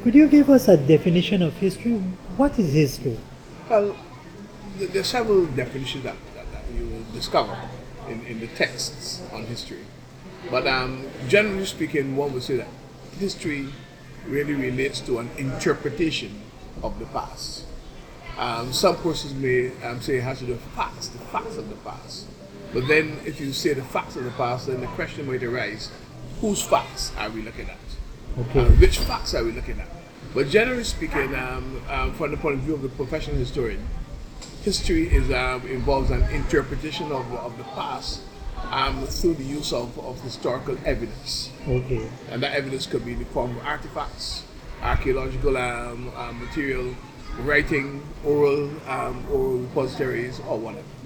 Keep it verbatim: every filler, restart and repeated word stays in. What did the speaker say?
Could you give us a definition of history? What is history? Well, th- there are several definitions that, that, that you will discover in, in the texts on history. But um, generally speaking, one would say that history really relates to an interpretation of the past. Um, some persons may um, say it has to do with facts, the facts of the past. But then, if you say the facts of the past, then the question might arise: whose facts are we looking at? Okay. Uh, which facts are we looking at? But generally speaking, um, um, from the point of view of the professional historian, history is um, involves an interpretation of, of the past um, through the use of, of historical evidence. Okay. And that evidence could be in the form of artifacts, archaeological um, um, material, writing, oral, um, oral repositories, or whatever.